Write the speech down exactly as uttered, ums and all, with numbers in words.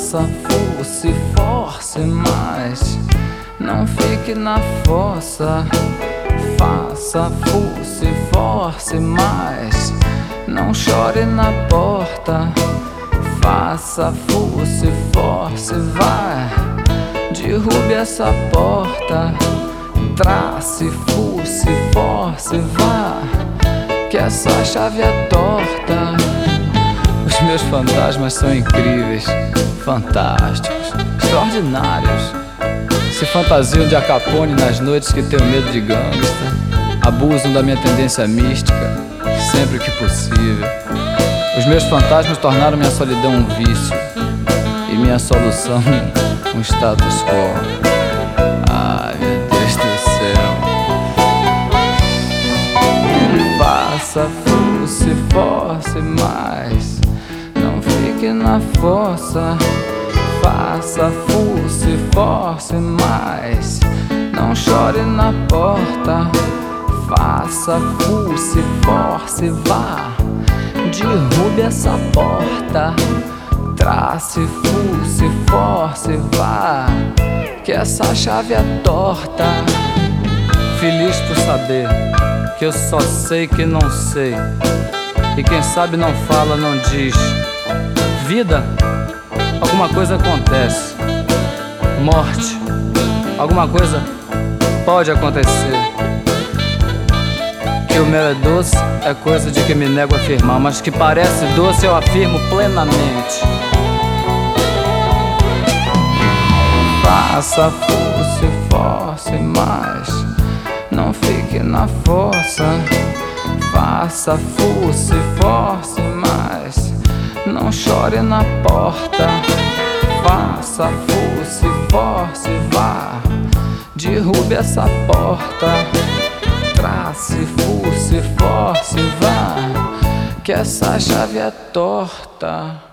Faça, force, force mais. Não fique na fossa. Faça, force, force mais. Não chore na porta. Faça, force, force, vai. Derrube essa porta. Trace, force, force, vá. Que essa chave é torta. Os meus fantasmas são incríveis, fantásticos, extraordinários. Se fantasiam de Al Capone nas noites que tenho medo de gangsta. Abusam da minha tendência mística, sempre que possível. Os meus fantasmas tornaram minha solidão um vício e minha solução um status quo. Ai, meu Deus do céu. Faça, force, force mais. Não fique na fossa. Faça, force, force mais. Não chore na porta. Faça, force, force, vá. Derrube essa porta. Trace, force, force, vá. Que essa chave é torta. Feliz por saber que eu só sei que não sei. E quem sabe não fala, não diz. Vida, alguma coisa acontece. Morte, alguma coisa pode acontecer. Que o mel é doce é coisa de que me nego a afirmar, mas que parece doce eu afirmo plenamente. Faça, force, force mais. Não fique na fossa. Faça, force, force mais. Não chore na porta. Faça, force, force, vá. Derrube essa porta. Trace, force, force, vá. Que essa chave é torta.